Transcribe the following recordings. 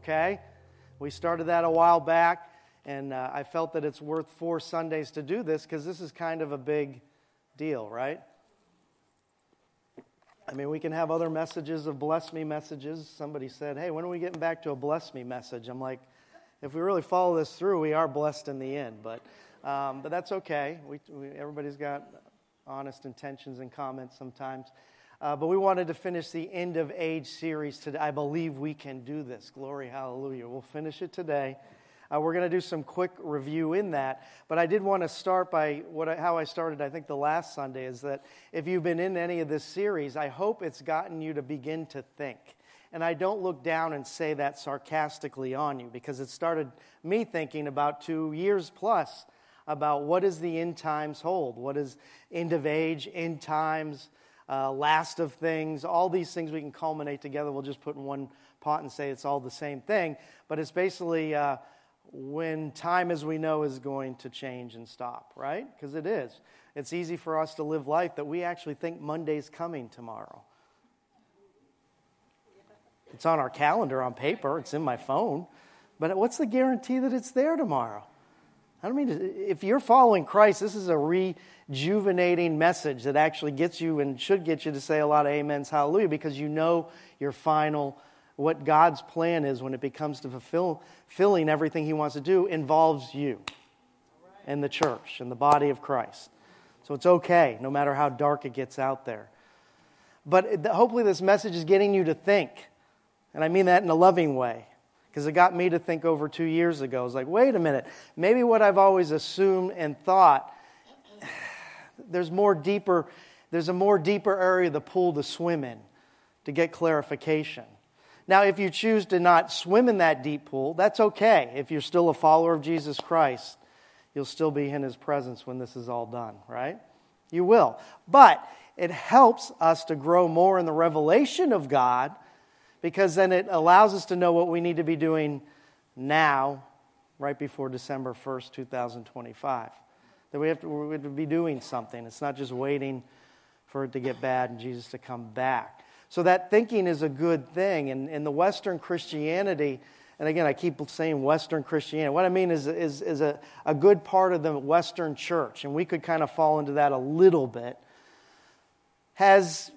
okay? We started that a while back, and I felt that it's worth 4 Sundays to do this because this is kind of a big deal, right? I mean, we can have other messages of bless me messages. Somebody said, hey, when are we getting back to a bless me message? I'm like, if we really follow this through, we are blessed in the end. But that's okay. Everybody's got honest intentions and comments sometimes. But we wanted to finish the End of Age series today. I believe we can do this. Glory, hallelujah. We'll finish it today. We're going to do some quick review in that. But I did want to start by how I started, I think, the last Sunday, is that if you've been in any of this series, I hope it's gotten you to begin to think. And I don't look down and say that sarcastically on you, because it started me thinking about 2 years plus about what does the end times hold? What is end of age, end times, last of things? All these things we can culminate together. We'll just put in one pot and say it's all the same thing. But it's basically when time as we know is going to change and stop, right? Because it is. It's easy for us to live life that we actually think Monday's coming tomorrow. It's on our calendar on paper. It's in my phone. But what's the guarantee that it's there tomorrow? I don't mean if you're following Christ, this is a rejuvenating message that actually gets you and should get you to say a lot of amens, hallelujah, because you know your final, what God's plan is when it comes to fulfilling everything He wants to do involves you and the church and the body of Christ. So it's okay, no matter how dark it gets out there. But hopefully this message is getting you to think. And I mean that in a loving way. Because it got me to think over 2 years ago. I was like, wait a minute. Maybe what I've always assumed and thought, there's a more deeper area of the pool to swim in to get clarification. Now, if you choose to not swim in that deep pool, that's okay. If you're still a follower of Jesus Christ, you'll still be in His presence when this is all done, right? You will. But it helps us to grow more in the revelation of God, because then it allows us to know what we need to be doing now, right before December 1st, 2025. That we have to be doing something. It's not just waiting for it to get bad and Jesus to come back. So that thinking is a good thing. And in the Western Christianity, and again, I keep saying Western Christianity. What I mean is a good part of the Western church, and we could kind of fall into that a little bit, has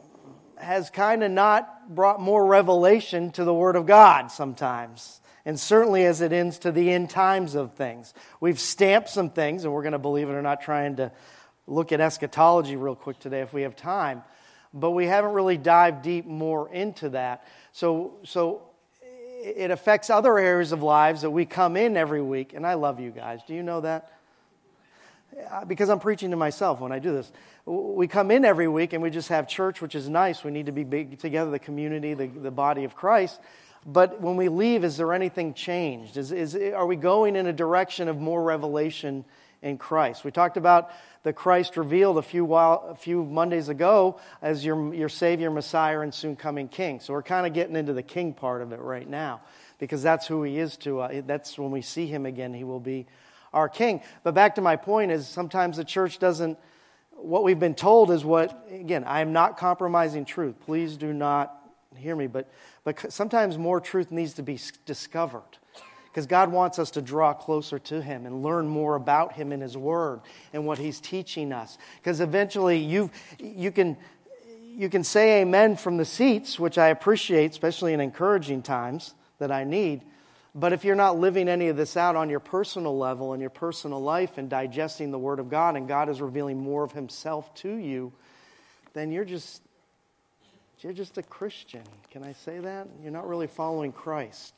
kind of not brought more revelation to the Word of God sometimes. And certainly as it ends to the end times of things. We've stamped some things, and we're going to, believe it or not, trying to look at eschatology real quick today if we have time. But we haven't really dived deep more into that. So it affects other areas of lives that we come in every week. And I love you guys. Do you know that? Because I'm preaching to myself when I do this. We come in every week and we just have church, which is nice. We need to be big together, the community, the body of Christ. But when we leave, is there anything changed? Are we going in a direction of more revelation in Christ? We talked about the Christ revealed a few Mondays ago as your Savior, Messiah, and soon coming King. So we're kind of getting into the King part of it right now, because that's who He is to us. That's when we see Him again, He will be our King. But back to my point is sometimes the church doesn't, what we've been told is what, again, I am not compromising truth. Please do not hear me. But sometimes more truth needs to be discovered. Because God wants us to draw closer to Him and learn more about Him in His Word and what He's teaching us. Because eventually you can say amen from the seats, which I appreciate, especially in encouraging times that I need. But if you're not living any of this out on your personal level in your personal life and digesting the Word of God, and God is revealing more of Himself to you, then you're just a Christian. Can I say that? You're not really following Christ.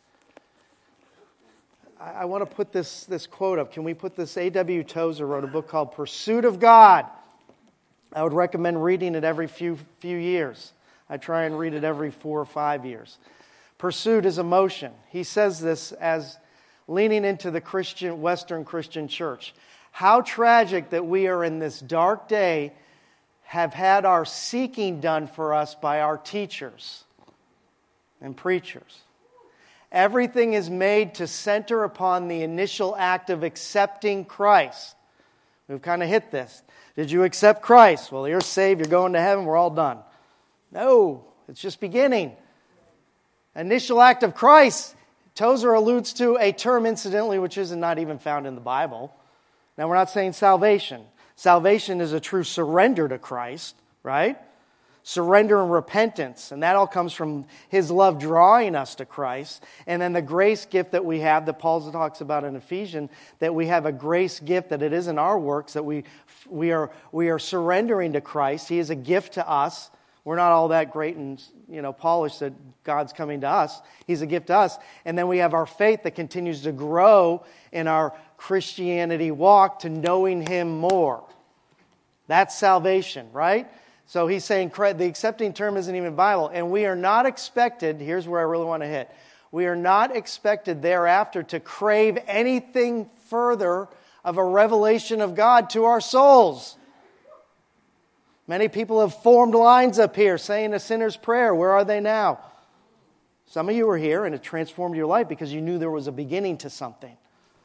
I want to put this quote up. Can we put this? A.W. Tozer wrote a book called Pursuit of God. I would recommend reading it every few years. I try and read it every 4 or 5 years. Pursuit is emotion. He says this as leaning into the Western Christian church. How tragic that we are in this dark day have had our seeking done for us by our teachers and preachers. Everything is made to center upon the initial act of accepting Christ. We've kind of hit this. Did you accept Christ? Well, you're saved, you're going to heaven, we're all done. No, it's just beginning. Initial act of Christ Tozer alludes to a term, incidentally, which is not even found in the Bible. Now, we're not saying salvation. Salvation is a true surrender to Christ, right? Surrender and repentance. And that all comes from His love drawing us to Christ. And then the grace gift that we have, that Paul talks about in Ephesians, that we have a grace gift, that it isn't our works, that we are surrendering to Christ. He is a gift to us. We're not all that great and polished that God's coming to us. He's a gift to us. And then we have our faith that continues to grow in our Christianity walk to knowing Him more. That's salvation, right? So he's saying the accepting term isn't even Bible. And we are not expected, here's where I really want to hit. We are not expected thereafter to crave anything further of a revelation of God to our souls. Many people have formed lines up here saying a sinner's prayer. Where are they now? Some of you were here and it transformed your life because you knew there was a beginning to something.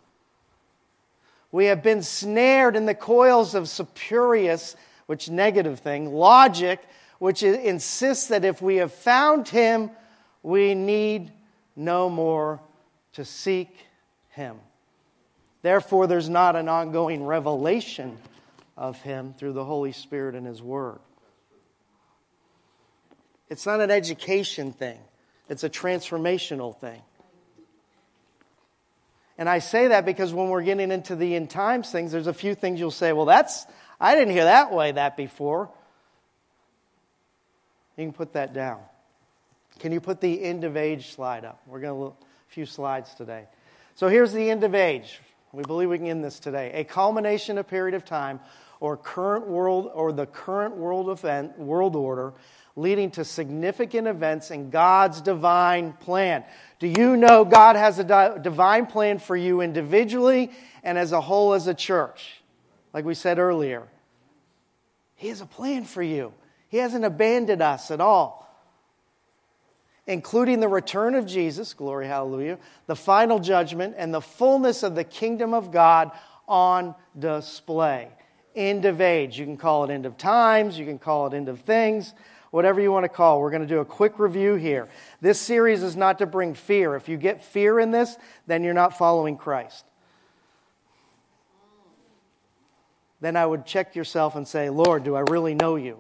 We have been snared in the coils of spurious, which negative thing, logic, which insists that if we have found Him, we need no more to seek Him. Therefore, there's not an ongoing revelation of Him through the Holy Spirit and His Word. It's not an education thing. It's a transformational thing. And I say that because when we're getting into the end times things, there's a few things you'll say, well, I didn't hear that before. You can put that down. Can you put the end of age slide up? We're going to look a few slides today. So here's the end of age. We believe we can end this today. A culmination of period of time or the current world order leading to significant events in God's divine plan. Do you know God has a divine plan for you individually and as a whole as a church? Like we said earlier, He has a plan for you. He hasn't abandoned us at all. Including the return of Jesus, glory hallelujah, the final judgment, and the fullness of the kingdom of God on display. End of age. You can call it end of times. You can call it end of things. Whatever you want to call. We're going to do a quick review here. This series is not to bring fear. If you get fear in this, then you're not following Christ. Then I would check yourself and say, Lord, do I really know you?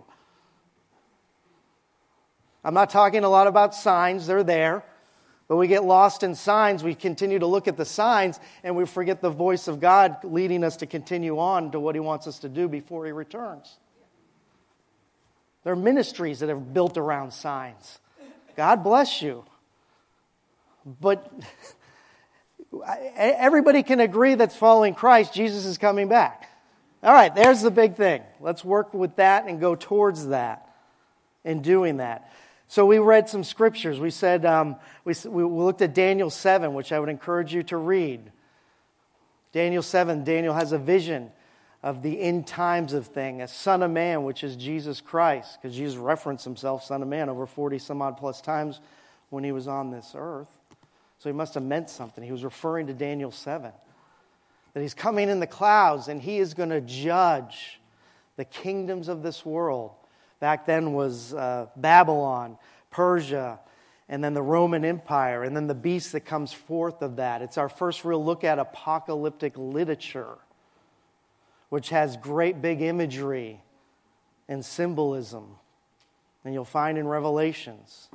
I'm not talking a lot about signs. They're there. But we get lost in signs. We continue to look at the signs and we forget the voice of God leading us to continue on to what He wants us to do before He returns. There are ministries that are built around signs. God bless you. But everybody can agree that's following Christ, Jesus is coming back. All right, there's the big thing. Let's work with that and go towards that in doing that. So we read some scriptures. We said we looked at Daniel 7, which I would encourage you to read. Daniel 7, Daniel has a vision of the end times of thing, a Son of Man, which is Jesus Christ, because Jesus referenced Himself, Son of Man, over 40 some odd plus times when He was on this earth. So He must have meant something. He was referring to Daniel 7. That He's coming in the clouds and He is going to judge the kingdoms of this world. Back then was Babylon, Persia, and then the Roman Empire, and then the beast that comes forth of that. It's our first real look at apocalyptic literature, which has great big imagery and symbolism. And you'll find in Revelations.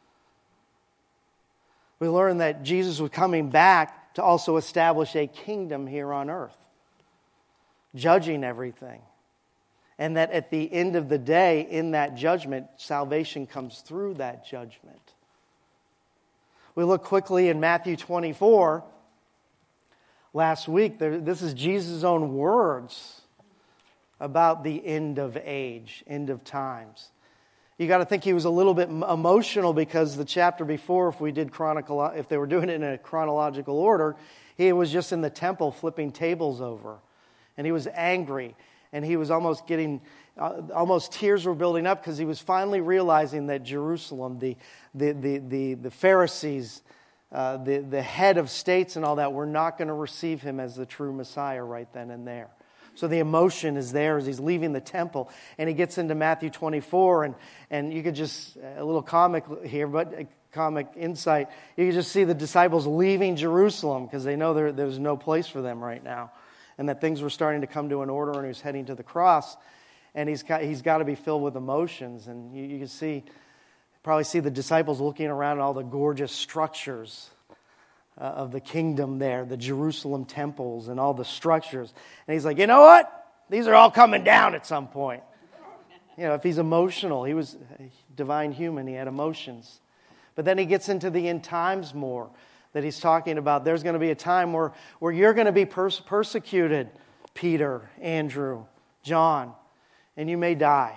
We learn that Jesus was coming back to also establish a kingdom here on earth, judging everything. And that at the end of the day, in that judgment, salvation comes through that judgment. We look quickly in Matthew 24. Last week, this is Jesus' own words about the end of age, end of times. You got to think He was a little bit emotional because the chapter before, if they were doing it in a chronological order, He was just in the temple flipping tables over. And He was angry. And He was almost tears were building up because He was finally realizing that Jerusalem, the Pharisees, the head of states and all that, were not going to receive Him as the true Messiah right then and there. So the emotion is there as He's leaving the temple. And He gets into Matthew 24, and you could just, a little comic here, but comic insight, you can just see the disciples leaving Jerusalem because they know there's no place for them right now, and that things were starting to come to an order, and he was heading to the cross, and he's got to be filled with emotions. And you can probably see the disciples looking around at all the gorgeous structures of the kingdom there, the Jerusalem temples and all the structures. And he's like, you know what? These are all coming down at some point. If he's emotional, he was a divine human, he had emotions. But then he gets into the end times more that he's talking about. There's going to be a time where you're going to be persecuted, Peter, Andrew, John, and you may die.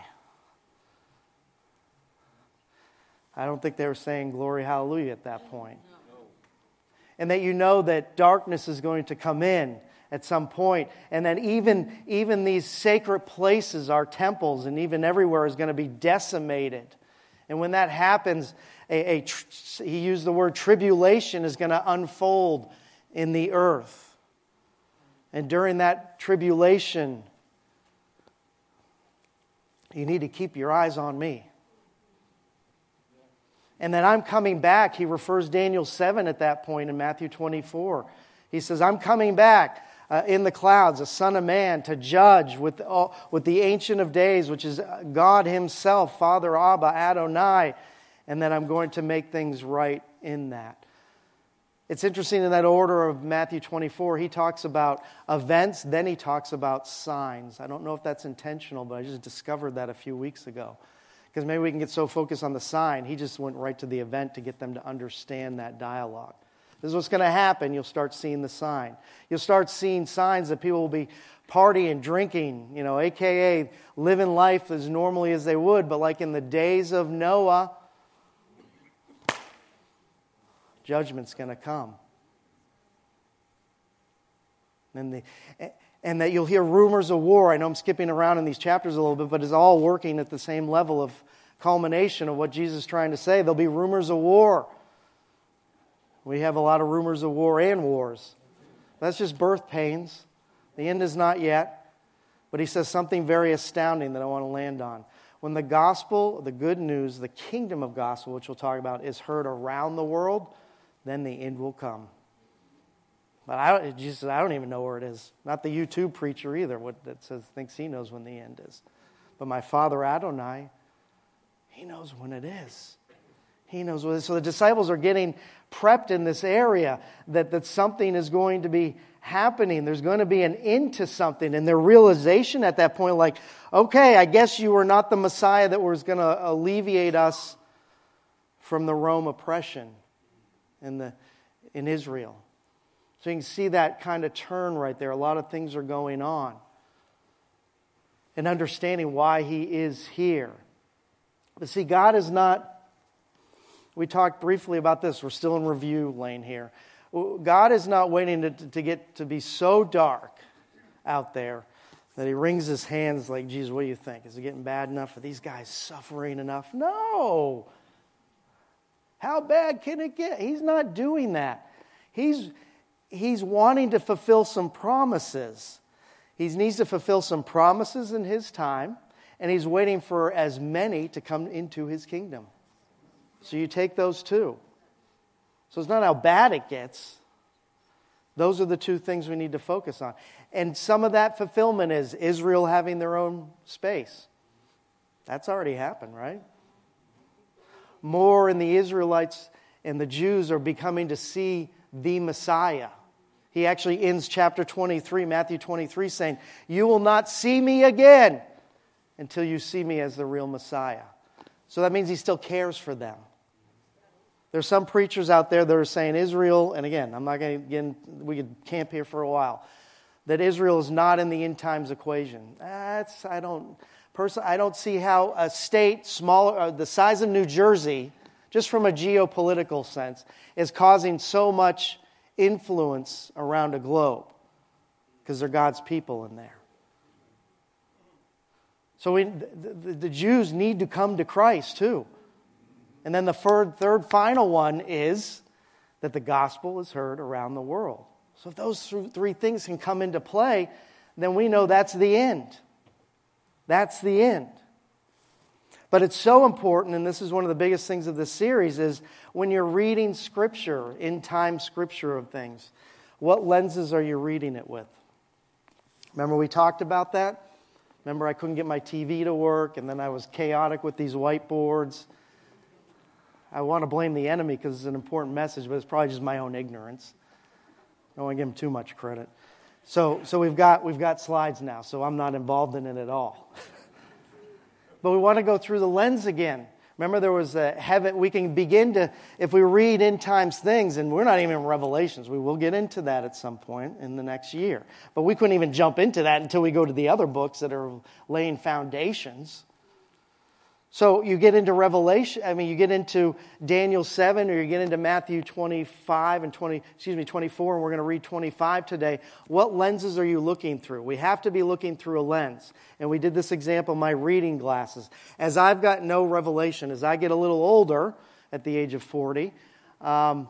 I don't think they were saying glory, hallelujah at that point. And that you know that darkness is going to come in at some point, and that even these sacred places, our temples, and even everywhere is going to be decimated. And when that happens, he used the word tribulation is going to unfold in the earth. And during that tribulation, you need to keep your eyes on me. And then I'm coming back. He refers Daniel 7 at that point in Matthew 24. He says, I'm coming back in the clouds, a son of man, to judge with the Ancient of Days, which is God himself, Father Abba, Adonai. And then I'm going to make things right in that. It's interesting in that order of Matthew 24, he talks about events, then he talks about signs. I don't know if that's intentional, but I just discovered that a few weeks ago. Because maybe we can get so focused on the sign, he just went right to the event to get them to understand that dialogue. This is what's going to happen. You'll start seeing the sign. You'll start seeing signs that people will be partying, drinking, a.k.a. living life as normally as they would. But like in the days of Noah, judgment's going to come. And that you'll hear rumors of war. I know I'm skipping around in these chapters a little bit, but it's all working at the same level of culmination of what Jesus is trying to say. There'll be rumors of war. We have a lot of rumors of war and wars. That's just birth pains. The end is not yet. But he says something very astounding that I want to land on. When the gospel, the good news, the kingdom of gospel, which we'll talk about, is heard around the world, then the end will come. But Jesus said, I don't even know where it is. Not the YouTube preacher either, that thinks he knows when the end is. But my Father Adonai, he knows when it is. He knows what it is. So the disciples are getting prepped in this area that something is going to be happening. There's going to be an end to something. And their realization at that point, like, okay, I guess you were not the Messiah that was going to alleviate us from the Rome oppression in Israel. So you can see that kind of turn right there. A lot of things are going on. And understanding why he is here. But see, God is not... We talked briefly about this. We're still in review lane here. God is not waiting to get to be so dark out there that he wrings his hands like, Jesus, what do you think? Is it getting bad enough? Are these guys suffering enough? No. How bad can it get? He's not doing that. He's wanting to fulfill some promises. He needs to fulfill some promises in his time, and he's waiting for as many to come into his kingdom. So you take those two. So it's not how bad it gets. Those are the two things we need to focus on. And some of that fulfillment is Israel having their own space. That's already happened, right? More in the Israelites and the Jews are becoming to see the Messiah. He actually ends chapter 23, Matthew 23, saying, you will not see me again until you see me as the real Messiah. So that means he still cares for them. There's some preachers out there that are saying Israel, and again, I'm not going to get in, we could camp here for a while, that Israel is not in the end times equation. I don't see how a state smaller, the size of New Jersey, just from a geopolitical sense, is causing so much influence around a globe because they're God's people in there. So the Jews need to come to Christ too. And then the third final one is that the gospel is heard around the world. So if those three things can come into play, then we know that's the end. That's the end. But it's so important, and this is one of the biggest things of this series, is when you're reading Scripture, end-time Scripture of things, what lenses are you reading it with? Remember we talked about that? Remember I couldn't get my TV to work, and then I was chaotic with these whiteboards. I want to blame the enemy because it's an important message, but it's probably just my own ignorance. I don't want to give him too much credit. So we've got slides now, so I'm not involved in it at all. But we want to go through the lens again. Remember there was a heaven, we can begin to, if we read end times things, and we're not even in Revelations, we will get into that at some point in the next year. But we couldn't even jump into that until we go to the other books that are laying foundations. So you get into you get into Daniel 7, or you get into Matthew 24, and we're going to read 25 today. What lenses are you looking through? We have to be looking through a lens. And we did this example, my reading glasses. As I've got no revelation, as I get a little older, at the age of 40, add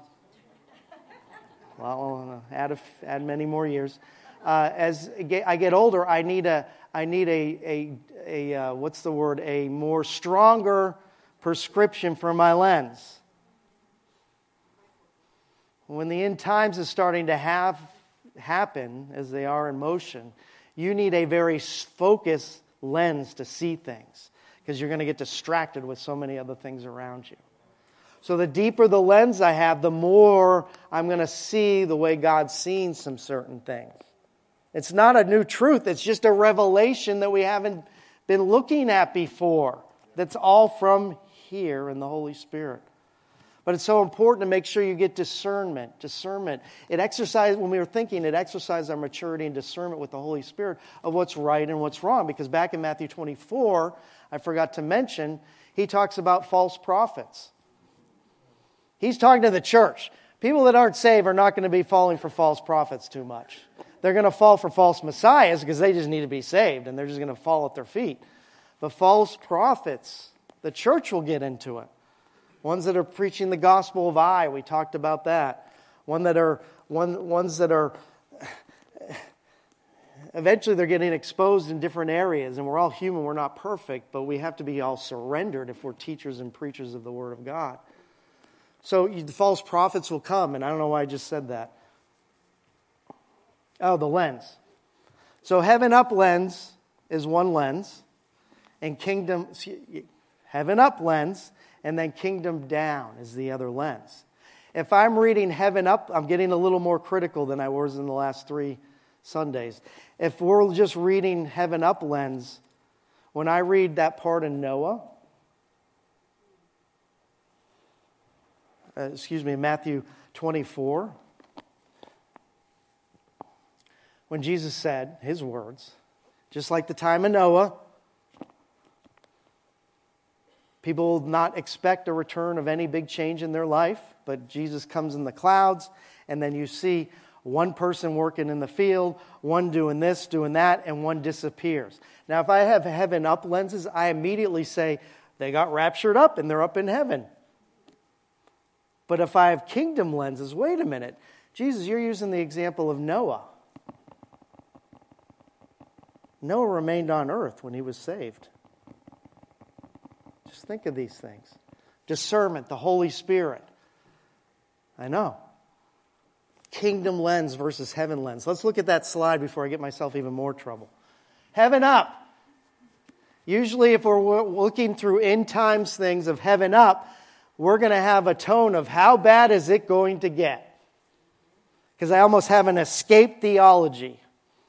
many more years. As I get older, I need a more stronger prescription for my lens. When the end times is starting to happen, as they are in motion, you need a very focused lens to see things, because you're going to get distracted with so many other things around you. So the deeper the lens I have, the more I'm going to see the way God's seeing some certain things. It's not a new truth. It's just a revelation that we haven't been looking at before. That's all from here in the Holy Spirit. But it's so important to make sure you get discernment. Discernment. When we were thinking, it exercised our maturity and discernment with the Holy Spirit of what's right and what's wrong. Because back in Matthew 24, I forgot to mention, he talks about false prophets. He's talking to the church. People that aren't saved are not going to be falling for false prophets too much. They're going to fall for false messiahs because they just need to be saved, and they're just going to fall at their feet. But false prophets, the church will get into it. Ones that are preaching the gospel of I, we talked about that. Ones that are eventually they're getting exposed in different areas, and we're all human, we're not perfect, but we have to be all surrendered if we're teachers and preachers of the Word of God. So the false prophets will come, and I don't know why I just said that. Oh, the lens. So heaven up lens is one lens, and heaven up lens, and then kingdom down is the other lens. If I'm reading heaven up, I'm getting a little more critical than I was in the last 3 Sundays. If we're just reading heaven up lens, when I read that part in Noah, Matthew 24, when Jesus said his words, just like the time of Noah, people will not expect a return of any big change in their life, but Jesus comes in the clouds, and then you see one person working in the field, one doing this, doing that, and one disappears. Now, if I have heaven up lenses, I immediately say, they got raptured up and they're up in heaven. But if I have kingdom lenses, wait a minute. Jesus, you're using the example of Noah. Noah remained on earth when he was saved. Just think of these things. Discernment, the Holy Spirit. I know. Kingdom lens versus heaven lens. Let's look at that slide before I get myself even more trouble. Heaven up. Usually if we're looking through end times things of heaven up, we're going to have a tone of how bad is it going to get? Because I almost have an escape theology.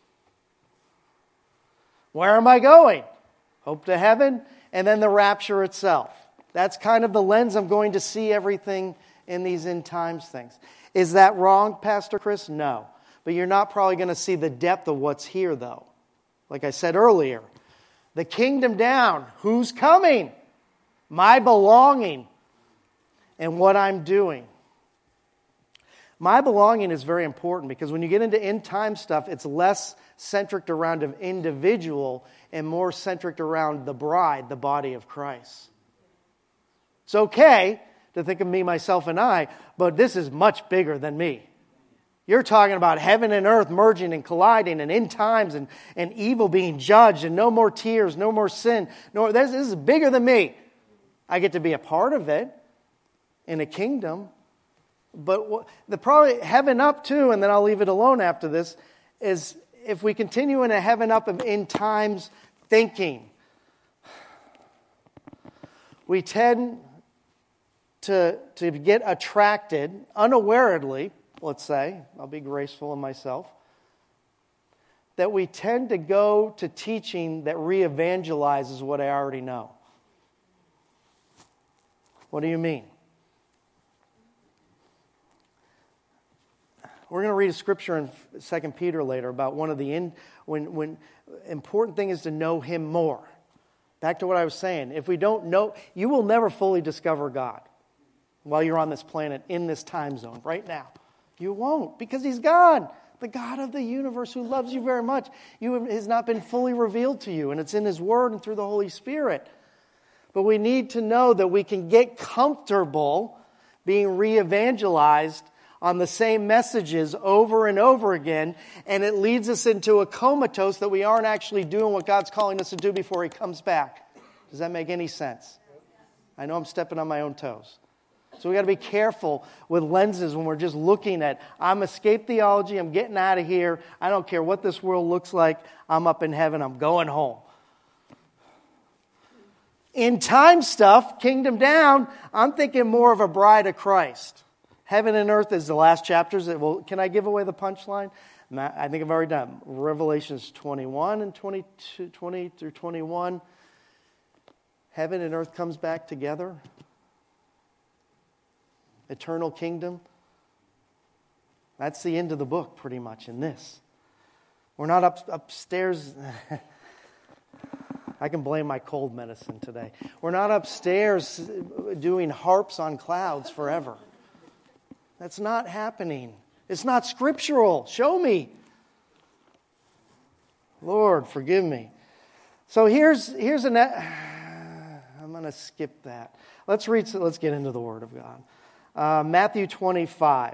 Where am I going? Hope to heaven, and then the rapture itself. That's kind of the lens I'm going to see everything in these end times things. Is that wrong, Pastor Chris? No. But you're not probably going to see the depth of what's here, though. Like I said earlier, the kingdom down. Who's coming? My belonging and what I'm doing. My belonging is very important because when you get into end time stuff, it's less centric around an individual and more centric around the bride, the body of Christ. It's okay to think of me, myself, and I, but this is much bigger than me. You're talking about heaven and earth merging and colliding and end times and evil being judged and no more tears, no more sin. This is bigger than me. I get to be a part of it in a kingdom. But the probably heaven up too, and then I'll leave it alone after this, is if we continue in a heaven up of end times thinking, we tend to get attracted, unawarely, let's say, I'll be graceful in myself, that we tend to go to teaching that re-evangelizes what I already know. What do you mean? We're going to read a scripture in 2 Peter later about one of the when important thing is to know Him more. Back to what I was saying. If we don't know, you will never fully discover God while you're on this planet in this time zone right now. You won't, because He's God, the God of the universe who loves you very much. Has not been fully revealed to you, and it's in His Word and through the Holy Spirit. But we need to know that we can get comfortable being re-evangelized on the same messages over and over again, and it leads us into a comatose that we aren't actually doing what God's calling us to do before He comes back. Does that make any sense? I know I'm stepping on my own toes. So we got to be careful with lenses when we're just looking at, I'm escape theology, I'm getting out of here, I don't care what this world looks like, I'm up in heaven, I'm going home. In time stuff, kingdom down, I'm thinking more of a bride of Christ. Heaven and earth is the last chapters. Can I give away the punchline? I think I've already done. Revelations 21 and 22, 20 through 21. Heaven and earth comes back together. Eternal kingdom. That's the end of the book pretty much in this. We're not upstairs. I can blame my cold medicine today. We're not upstairs doing harps on clouds forever. That's not happening. It's not scriptural. Show me. Lord, forgive me. So here's I'm going to skip that. Let's get into the Word of God. Matthew 25.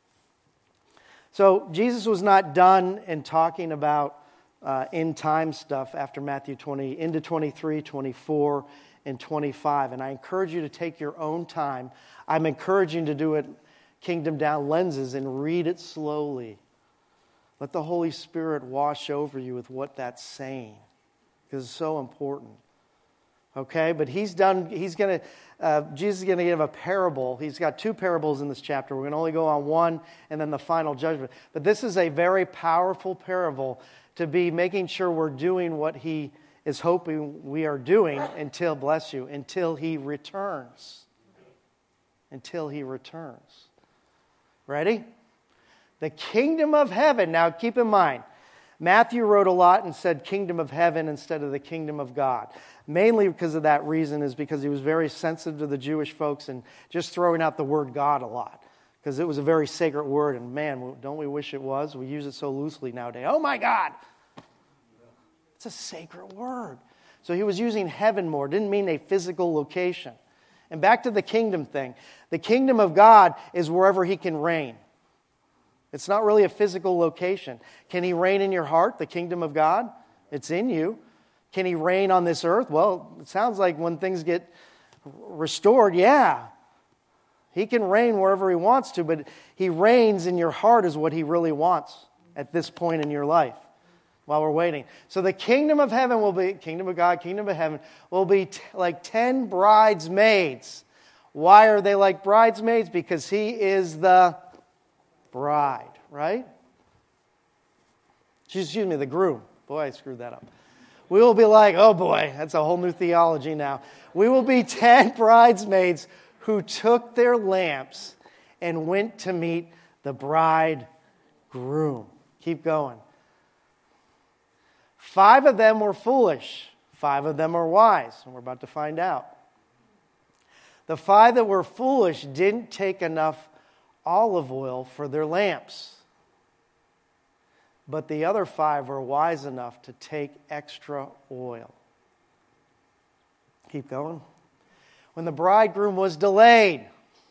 So Jesus was not done in talking about end time stuff after Matthew 20, into 23, 24, and 25. And I encourage you to take your own time. I'm encouraging to do it kingdom down lenses and read it slowly. Let the Holy Spirit wash over you with what that's saying, because it's so important. Okay, but Jesus is going to give a parable. He's got two parables in this chapter. We're going to only go on one and then the final judgment. But this is a very powerful parable to be making sure we're doing what He is hoping we are doing until He returns. Until He returns. Ready? The kingdom of heaven. Now keep in mind, Matthew wrote a lot and said kingdom of heaven instead of the kingdom of God. Mainly because of that reason is because he was very sensitive to the Jewish folks and just throwing out the word God a lot. Because it was a very sacred word, and man, don't we wish it was? We use it so loosely nowadays. Oh my God! It's a sacred word. So he was using heaven more. Didn't mean a physical location. And back to the kingdom thing. The kingdom of God is wherever He can reign. It's not really a physical location. Can He reign in your heart, the kingdom of God? It's in you. Can He reign on this earth? Well, it sounds like when things get restored, yeah. He can reign wherever He wants to, but He reigns in your heart is what He really wants at this point in your life while we're waiting. So the kingdom of heaven will be, kingdom of God, kingdom of heaven, will be like 10 bridesmaids. Why are they like bridesmaids? Because He is the bride, right? Excuse me, the groom. Boy, I screwed that up. We will be like, oh boy, that's a whole new theology now. We will be 10 bridesmaids who took their lamps and went to meet the bridegroom. Keep going. 5 of them were foolish. 5 of them are wise. And we're about to find out. The 5 that were foolish didn't take enough olive oil for their lamps. But the other 5 were wise enough to take extra oil. Keep going. When the bridegroom was delayed.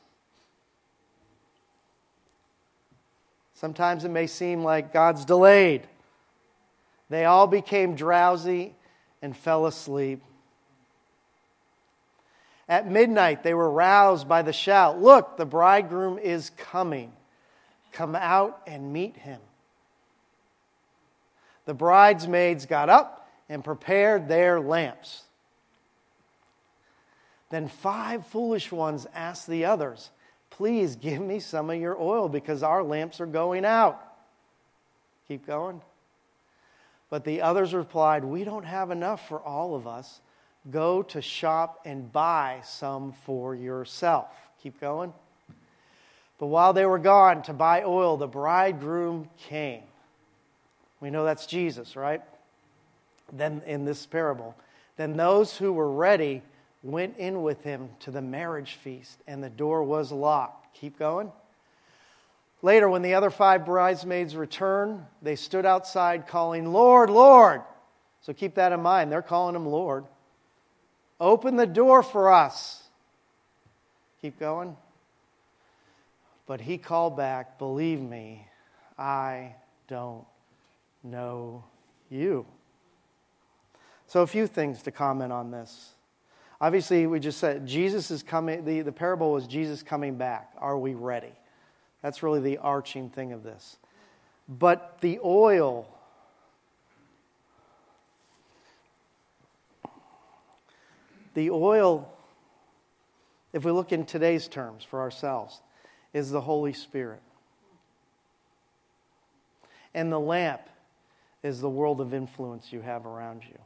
Sometimes it may seem like God's delayed. They all became drowsy and fell asleep. At midnight they were roused by the shout, "Look, the bridegroom is coming. Come out and meet him." The bridesmaids got up and prepared their lamps. Then 5 foolish ones asked the others, "Please give me some of your oil because our lamps are going out." Keep going. But the others replied, "We don't have enough for all of us. Go to shop and buy some for yourself." Keep going. But while they were gone to buy oil, the bridegroom came. We know that's Jesus, right? Then in this parable. Then those who were ready went in with him to the marriage feast, and the door was locked. Keep going. Later, when the other 5 bridesmaids returned, they stood outside calling, "Lord, Lord." So keep that in mind. They're calling him Lord. "Open the door for us." Keep going. But he called back, "Believe me, I don't know you." So a few things to comment on this. Obviously, we just said Jesus is coming. The parable was Jesus coming back. Are we ready? That's really the arching thing of this. But the oil, if we look in today's terms for ourselves, is the Holy Spirit. And the lamp is the world of influence you have around you.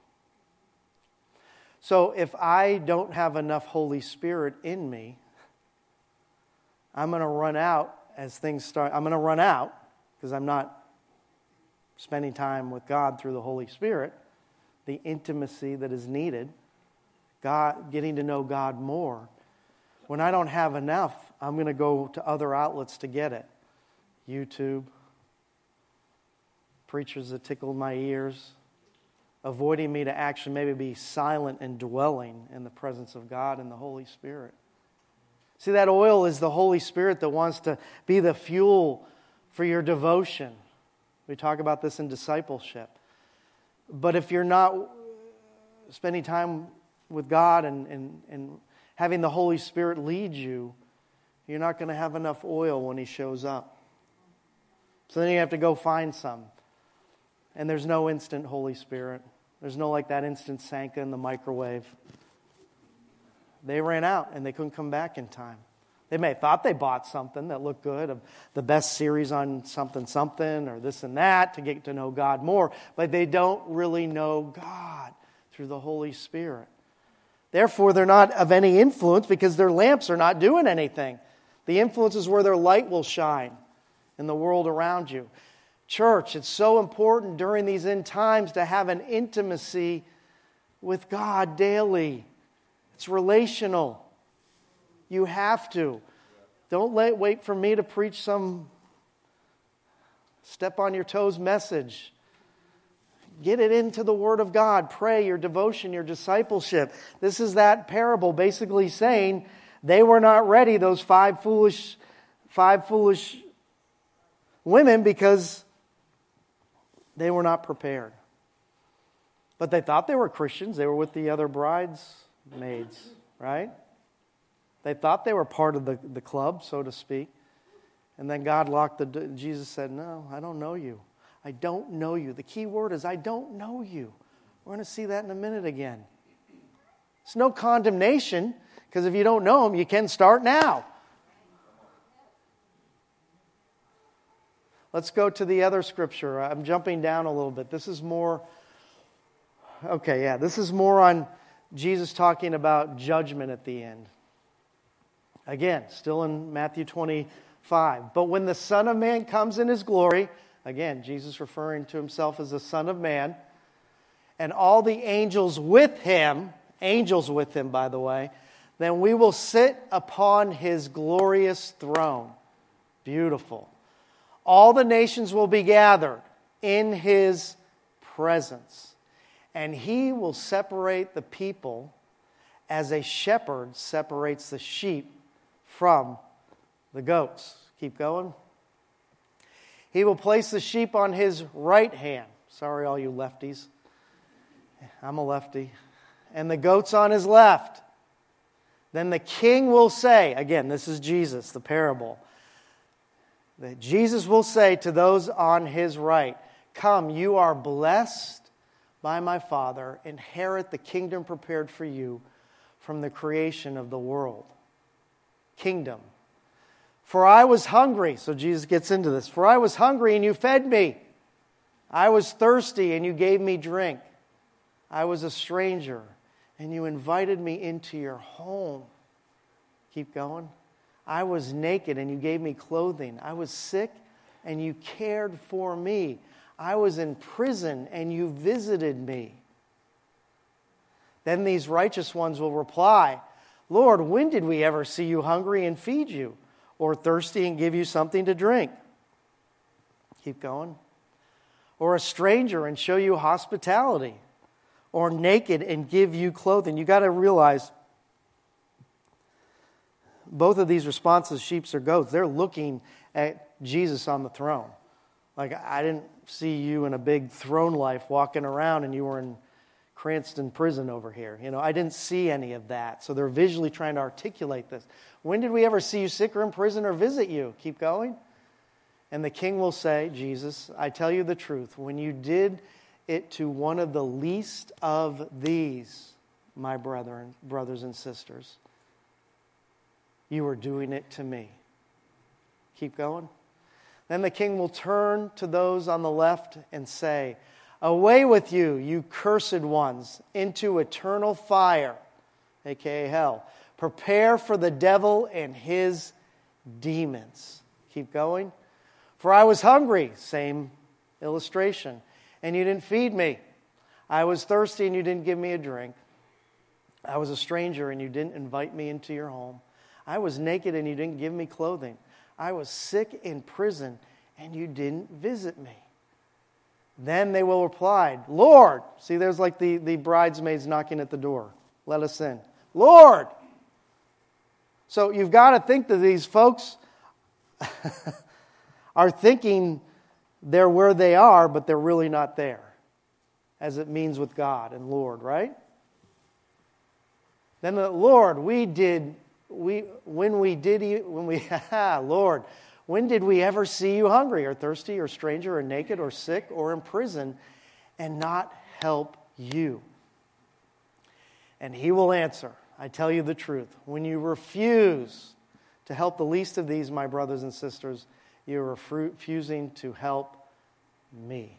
So if I don't have enough Holy Spirit in me, I'm going to run out as things start. I'm going to run out because I'm not spending time with God through the Holy Spirit, the intimacy that is needed, God, getting to know God more. When I don't have enough, I'm going to go to other outlets to get it. YouTube, preachers that tickle my ears, avoiding me to actually maybe be silent and dwelling in the presence of God and the Holy Spirit. See, that oil is the Holy Spirit that wants to be the fuel for your devotion. We talk about this in discipleship. But if you're not spending time with God and having the Holy Spirit lead you, you're not going to have enough oil when He shows up. So then you have to go find some. And there's no instant Holy Spirit. There's no like that instant Sanka in the microwave. They ran out and they couldn't come back in time. They may have thought they bought something that looked good, the best series on something or this and that to get to know God more, but they don't really know God through the Holy Spirit. Therefore, they're not of any influence because their lamps are not doing anything. The influence is where their light will shine in the world around you. Church, it's so important during these end times to have an intimacy with God daily. It's relational. You have to. Don't wait for me to preach some step on your toes message. Get it into the Word of God. Pray, your devotion, your discipleship. This is that parable basically saying they were not ready, those five foolish women, because they were not prepared. But they thought they were Christians. They were with the other bridesmaids, right? They thought they were part of the club, so to speak. And then God locked the door. Jesus said, "No, I don't know you. I don't know you." The key word is, I don't know you. We're going to see that in a minute again. It's no condemnation, because if you don't know Him, you can start now. Let's go to the other scripture. I'm jumping down a little bit. This is more on Jesus talking about judgment at the end. Again, still in Matthew 25. But when the Son of Man comes in His glory, again, Jesus referring to Himself as the Son of Man, and all the angels with Him, by the way, then we will sit upon His glorious throne. Beautiful. All the nations will be gathered in His presence, and He will separate the people as a shepherd separates the sheep from the goats. Keep going. He will place the sheep on His right hand. Sorry, all you lefties. I'm a lefty. And the goats on His left. Then the king will say, again, this is Jesus, the parable, that Jesus will say to those on his right, "Come, you are blessed by my Father, inherit the kingdom prepared for you from the creation of the world." Kingdom. "For I was hungry," so Jesus gets into this, "for I was hungry and you fed me. I was thirsty and you gave me drink. I was a stranger and you invited me into your home." Keep going. "I was naked and you gave me clothing. I was sick and you cared for me. I was in prison and you visited me." Then these righteous ones will reply, "Lord, when did we ever see you hungry and feed you, or thirsty and give you something to drink?" Keep going. "Or a stranger and show you hospitality, or naked and give you clothing?" You got to realize both of these responses, sheep or goats, they're looking at Jesus on the throne. Like, I didn't see you in a big throne life walking around and you were in Cranston prison over here. I didn't see any of that. So they're visually trying to articulate this. "When did we ever see you sick or in prison or visit you?" Keep going. And the king will say, Jesus, "I tell you the truth, when you did it to one of the least of these, my brothers and sisters, you were doing it to me." Keep going. Then the king will turn to those on the left and say, "Away with you, you cursed ones, into eternal fire," aka hell. "Prepare for the devil and his demons." Keep going. "For I was hungry," same illustration, "and you didn't feed me. I was thirsty and you didn't give me a drink. I was a stranger and you didn't invite me into your home. I was naked and you didn't give me clothing. I was sick in prison and you didn't visit me." Then they will reply, "Lord," see, there's like the bridesmaids knocking at the door. "Let us in." "Lord." So you've got to think that these folks are thinking they're where they are, but they're really not there, as it means with God and Lord, right? Then the Lord, Lord, when did we ever see you hungry or thirsty or stranger or naked or sick or in prison and not help you? And he will answer, "I tell you the truth, when you refuse to help the least of these, my brothers and sisters, you are refusing to help me."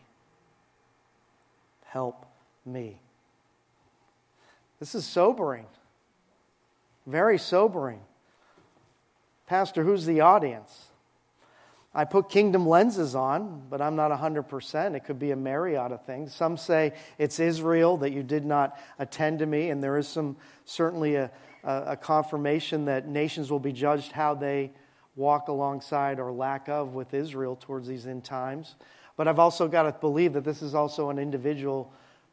Help me. This is sobering. Very sobering. "Pastor, who's the audience?" I put kingdom lenses on, but I'm not 100%. It could be a myriad of things. Some say it's Israel, that you did not attend to me, and there is certainly a confirmation that nations will be judged how they walk alongside or lack of with Israel towards these end times. But I've also got to believe that this is also an individual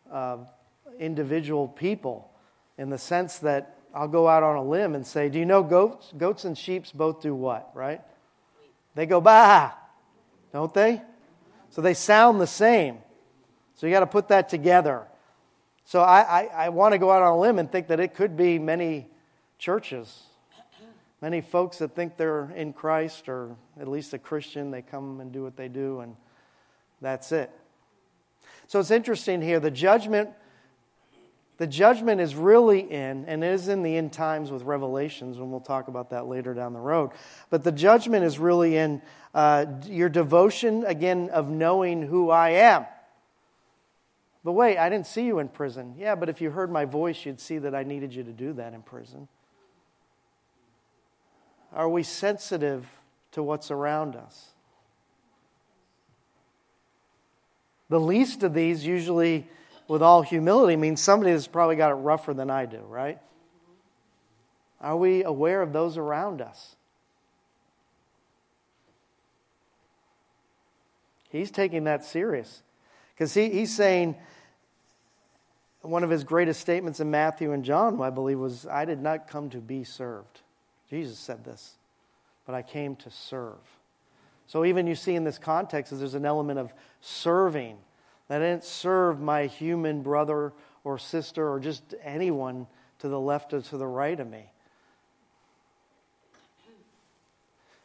people, in the sense that I'll go out on a limb and say, do you know goats and sheep both do what, right? They go baa, don't they? So they sound the same. So you got to put that together. So I want to go out on a limb and think that it could be many churches, many folks that think they're in Christ or at least a Christian. They come and do what they do and that's it. So it's interesting here. The judgment is really in, and is in the end times with Revelations, and we'll talk about that later down the road. But the judgment is really in your devotion, again, of knowing who I am. But wait, I didn't see you in prison. Yeah, but if you heard my voice, you'd see that I needed you to do that in prison. Are we sensitive to what's around us? The least of these, usually with all humility, means somebody that's probably got it rougher than I do, right? Are we aware of those around us? He's taking that serious. Because he's saying, one of his greatest statements in Matthew and John, I believe, was, I did not come to be served. Jesus said this, but I came to serve. So even you see in this context, there's an element of serving. That I didn't serve my human brother or sister or just anyone to the left or to the right of me.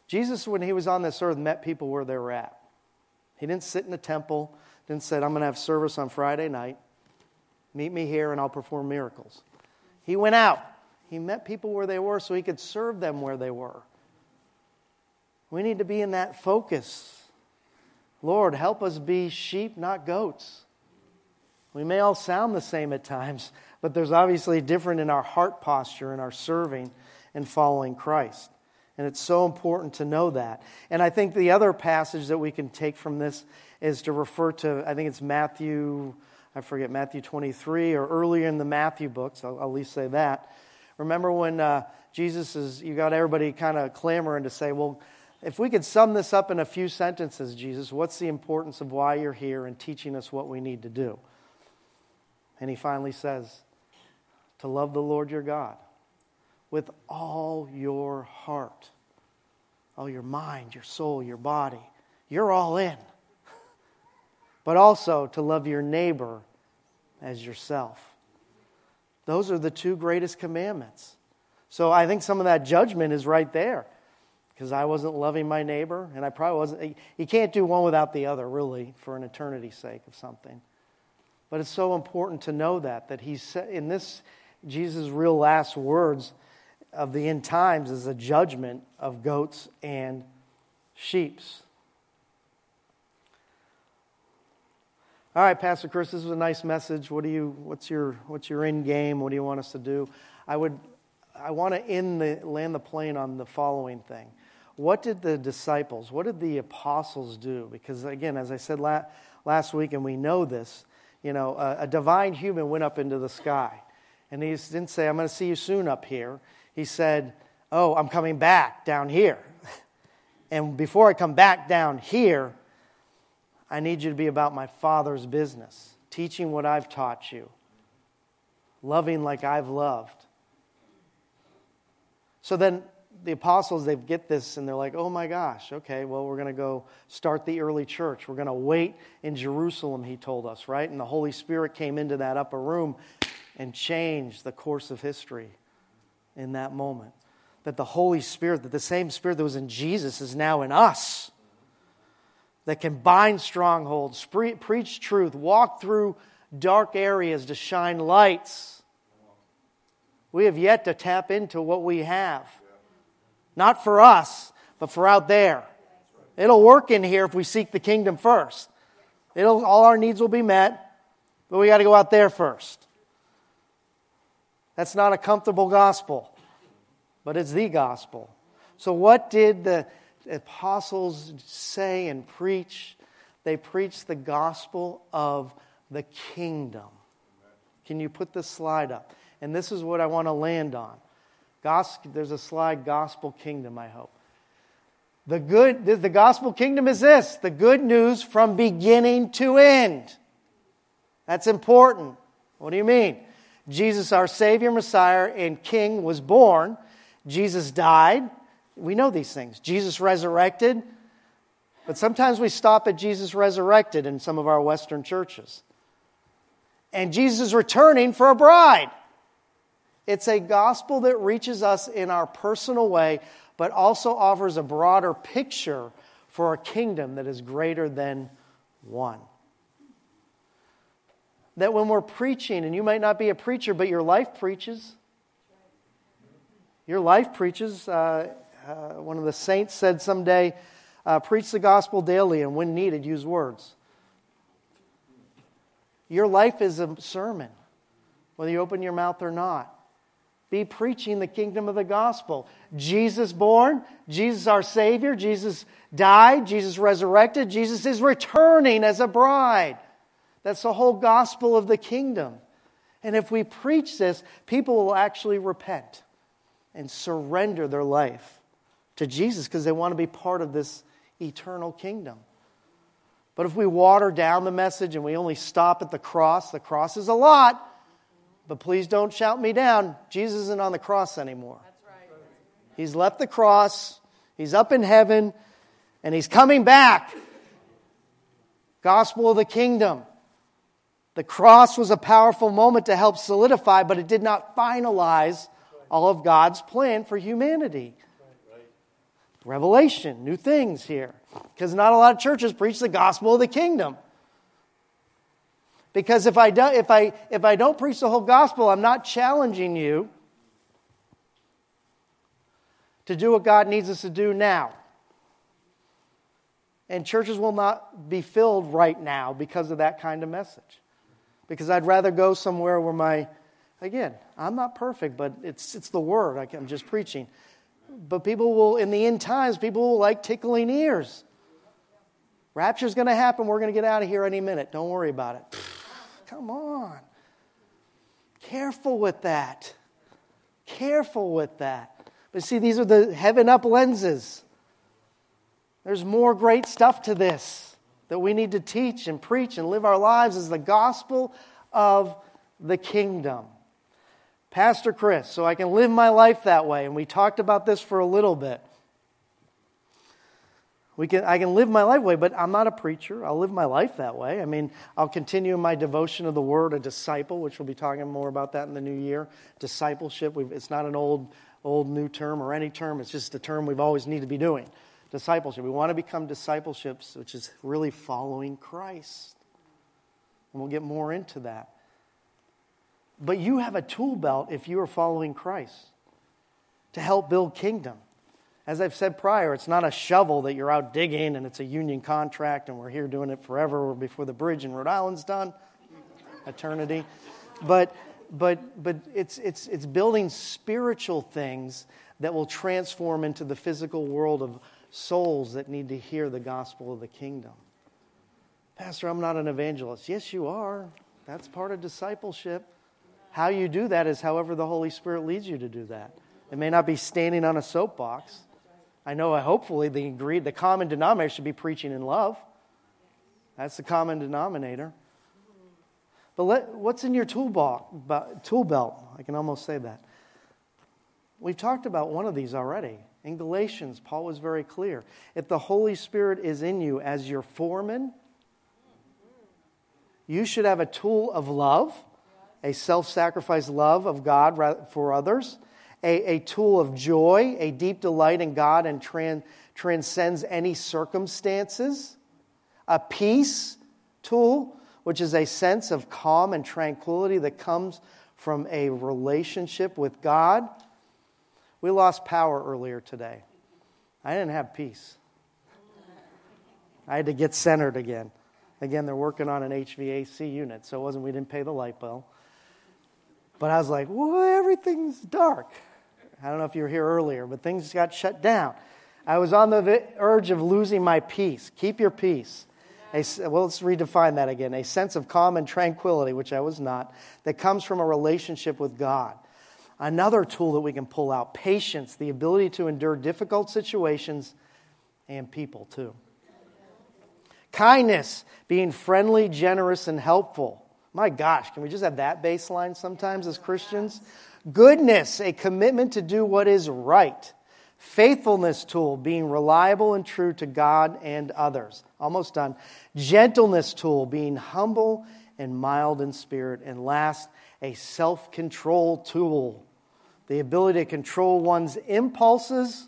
Jesus, when he was on this earth, met people where they were at. He didn't sit in the temple, didn't say, I'm going to have service on Friday night. Meet me here and I'll perform miracles. He went out. He met people where they were so he could serve them where they were. We need to be in that focus. Lord, help us be sheep, not goats. We may all sound the same at times, but there's obviously different in our heart posture and our serving and following Christ. And it's so important to know that. And I think the other passage that we can take from this is to refer to, I think it's Matthew 23, or earlier in the Matthew books. I'll at least say that. Remember when you got everybody kind of clamoring to say, well, if we could sum this up in a few sentences, Jesus, what's the importance of why you're here and teaching us what we need to do? And he finally says, to love the Lord your God with all your heart, all your mind, your soul, your body. You're all in. But also to love your neighbor as yourself. Those are the two greatest commandments. So I think some of that judgment is right there. Because I wasn't loving my neighbor, and I probably wasn't. You can't do one without the other, really, for an eternity's sake of something. But it's so important to know that he said in this, Jesus' real last words of the end times is a judgment of goats and sheeps. All right, Pastor Chris, this was a nice message. What's your end game? What do you want us to do? I want to land the plane on the following thing. What did the disciples, what did the apostles do? Because again, as I said last week, and we know this, a divine human went up into the sky. And he didn't say, I'm going to see you soon up here. He said, oh, I'm coming back down here. And before I come back down here, I need you to be about my Father's business, teaching what I've taught you, loving like I've loved. So then the apostles, they get this and they're like, oh my gosh, okay, well, we're going to go start the early church. We're going to wait in Jerusalem, he told us, right? And the Holy Spirit came into that upper room and changed the course of history in that moment. That the Holy Spirit, that the same Spirit that was in Jesus is now in us. That can bind strongholds, preach truth, walk through dark areas to shine lights. We have yet to tap into what we have. Not for us, but for out there. It'll work in here if we seek the kingdom first. All our needs will be met, but we got to go out there first. That's not a comfortable gospel, but it's the gospel. So what did the apostles say and preach? They preached the gospel of the kingdom. Can you put this slide up? And this is what I want to land on. There's a slide, gospel kingdom, I hope. The gospel kingdom is this, the good news from beginning to end. That's important. What do you mean? Jesus, our Savior, Messiah, and King was born. Jesus died. We know these things. Jesus resurrected. But sometimes we stop at Jesus resurrected in some of our Western churches. And Jesus is returning for a bride. It's a gospel that reaches us in our personal way, but also offers a broader picture for a kingdom that is greater than one. That when we're preaching, and you might not be a preacher, but your life preaches. Your life preaches. One of the saints said someday, preach the gospel daily, and when needed, use words. Your life is a sermon, whether you open your mouth or not. Be preaching the kingdom of the gospel. Jesus born, Jesus our Savior, Jesus died, Jesus resurrected, Jesus is returning as a bride. That's the whole gospel of the kingdom. And if we preach this, people will actually repent and surrender their life to Jesus because they want to be part of this eternal kingdom. But if we water down the message and we only stop at the cross is a lot. But please don't shout me down. Jesus isn't on the cross anymore. That's right. He's left the cross. He's up in heaven. And He's coming back. Gospel of the kingdom. The cross was a powerful moment to help solidify, but it did not finalize all of God's plan for humanity. revelation, new things here. Because not a lot of churches preach the gospel of the kingdom. Because if I don't preach the whole gospel, I'm not challenging you to do what God needs us to do now. And churches will not be filled right now because of that kind of message. Because I'd rather go somewhere where again, I'm not perfect, but it's the word. I'm just preaching. But people will, in the end times, people will like tickling ears. Rapture's going to happen. We're going to get out of here any minute. Don't worry about it. Come on. Careful with that. Careful with that. But see, these are the heaven up lenses. There's more great stuff to this that we need to teach and preach and live our lives as the gospel of the kingdom. Pastor Chris, so I can live my life that way. And we talked about this for a little bit. I can live my life that way, but I'm not a preacher. I'll live my life that way. I mean, I'll continue my devotion of the word, a disciple, which we'll be talking more about that in the new year. Discipleship, it's not an old new term or any term. It's just a term we've always need to be doing. Discipleship. We want to become discipleships, which is really following Christ. And we'll get more into that. But you have a tool belt if you are following Christ to help build kingdom. As I've said prior, it's not a shovel that you're out digging and it's a union contract and we're here doing it forever or before the bridge in Rhode Island's done. Eternity. But it's building spiritual things that will transform into the physical world of souls that need to hear the gospel of the kingdom. Pastor, I'm not an evangelist. Yes, you are. That's part of discipleship. How you do that is however the Holy Spirit leads you to do that. It may not be standing on a soapbox. I know hopefully the common denominator should be preaching in love. That's the common denominator. But what's in your tool belt? I can almost say that. We've talked about one of these already. In Galatians, Paul was very clear. If the Holy Spirit is in you as your foreman, you should have a tool of love, a self-sacrifice love of God for others, a tool of joy, a deep delight in God and transcends any circumstances, a peace tool, which is a sense of calm and tranquility that comes from a relationship with God. We lost power earlier today. I didn't have peace. I had to get centered again. Again, they're working on an HVAC unit, so it wasn't we didn't pay the light bill. But I was like, well, everything's dark. I don't know if you were here earlier, but things got shut down. I was on the urge of losing my peace. Keep your peace. Well, let's redefine that again. A sense of calm and tranquility, which I was not, that comes from a relationship with God. Another tool that we can pull out, patience, the ability to endure difficult situations and people too. Kindness, being friendly, generous, and helpful. My gosh, can we just have that baseline sometimes as Christians? Goodness, a commitment to do what is right. Faithfulness tool, being reliable and true to God and others. Almost done. Gentleness tool, being humble and mild in spirit. And last, a self-control tool, the ability to control one's impulses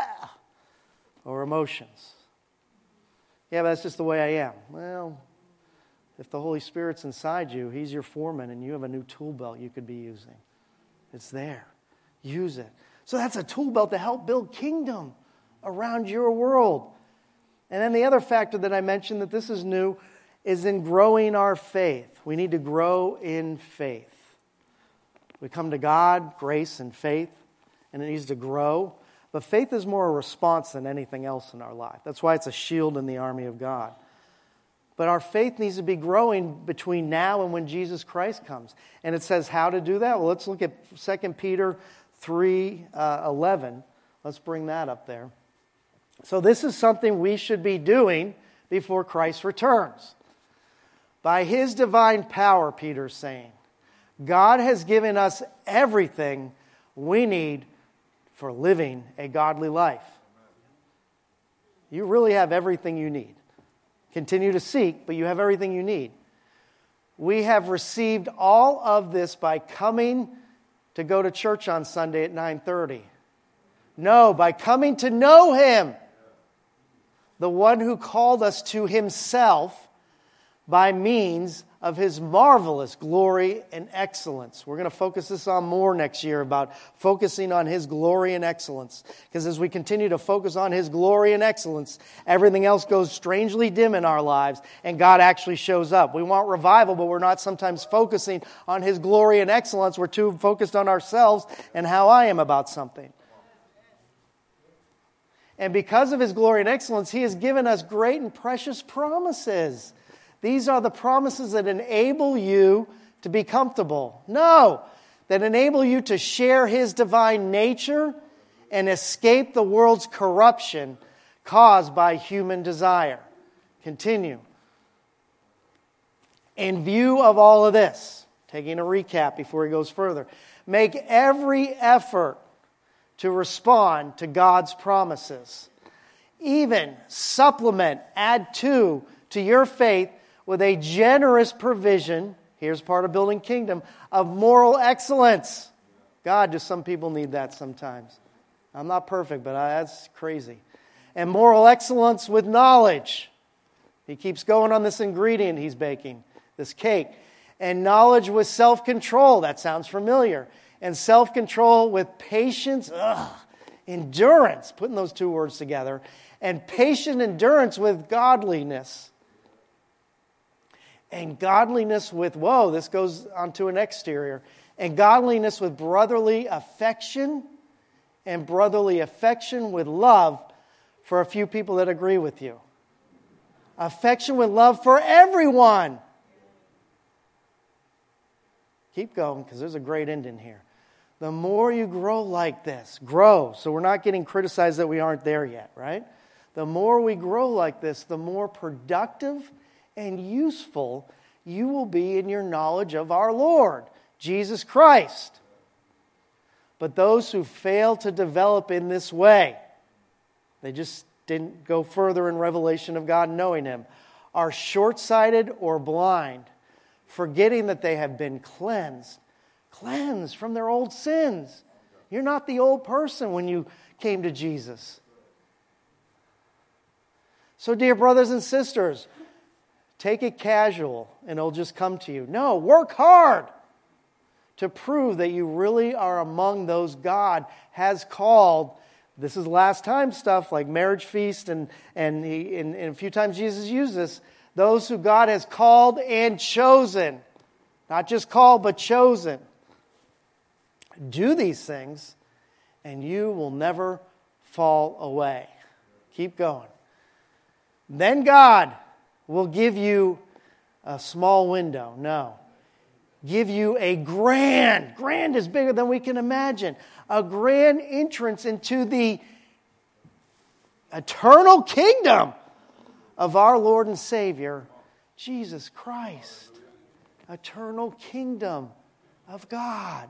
or emotions. Yeah, but that's just the way I am. Well, if the Holy Spirit's inside you, He's your foreman and you have a new tool belt you could be using. It's there. Use it. So that's a tool belt to help build kingdom around your world. And then the other factor that I mentioned that this is new is in growing our faith. We need to grow in faith. We come to God, grace and faith, and it needs to grow. But faith is more a response than anything else in our life. That's why it's a shield in the army of God. But our faith needs to be growing between now and when Jesus Christ comes. And it says how to do that. Well, let's look at 2 Peter 3:11. Let's bring that up there. So this is something we should be doing before Christ returns. By His divine power, Peter's saying, God has given us everything we need for living a godly life. You really have everything you need. Continue to seek, but you have everything you need. We have received all of this by coming to go to church on Sunday at 9:30. No, by coming to know Him, the one who called us to Himself by means of His marvelous glory and excellence. We're going to focus this on more next year, about focusing on His glory and excellence. Because as we continue to focus on His glory and excellence, everything else goes strangely dim in our lives, and God actually shows up. We want revival, but we're not sometimes focusing on His glory and excellence. We're too focused on ourselves and how I am about something. And because of His glory and excellence, He has given us great and precious promises. These are the promises that enable you to be comfortable. No, that enable you to share His divine nature and escape the world's corruption caused by human desire. Continue. In view of all of this, taking a recap before he goes further, make every effort to respond to God's promises. Even supplement, add to your faith with a generous provision, here's part of building kingdom, of moral excellence. God, do some people need that sometimes? I'm not perfect, but that's crazy. And moral excellence with knowledge. He keeps going on this ingredient he's baking, this cake. And knowledge with self-control. That sounds familiar. And self-control with patience, endurance, putting those two words together. And patient endurance with godliness. And godliness with, this goes onto an exterior. And godliness with brotherly affection. And brotherly affection with love for a few people that agree with you. Affection with love for everyone. Keep going, because there's a great ending here. The more you grow like this, grow. So we're not getting criticized that we aren't there yet, right? The more we grow like this, the more productive and useful you will be in your knowledge of our Lord, Jesus Christ. But those who fail to develop in this way, they just didn't go further in revelation of God knowing Him, are short-sighted or blind, forgetting that they have been cleansed from their old sins. You're not the old person when you came to Jesus. So, dear brothers and sisters, take it casual and it'll just come to you. No, work hard to prove that you really are among those God has called. This is last time stuff like marriage feast and a few times Jesus used this. Those who God has called and chosen. Not just called, but chosen. Do these things and you will never fall away. Keep going. Then God will give you a small window. No. Give you a grand is bigger than we can imagine, a grand entrance into the eternal kingdom of our Lord and Savior, Jesus Christ. Eternal kingdom of God.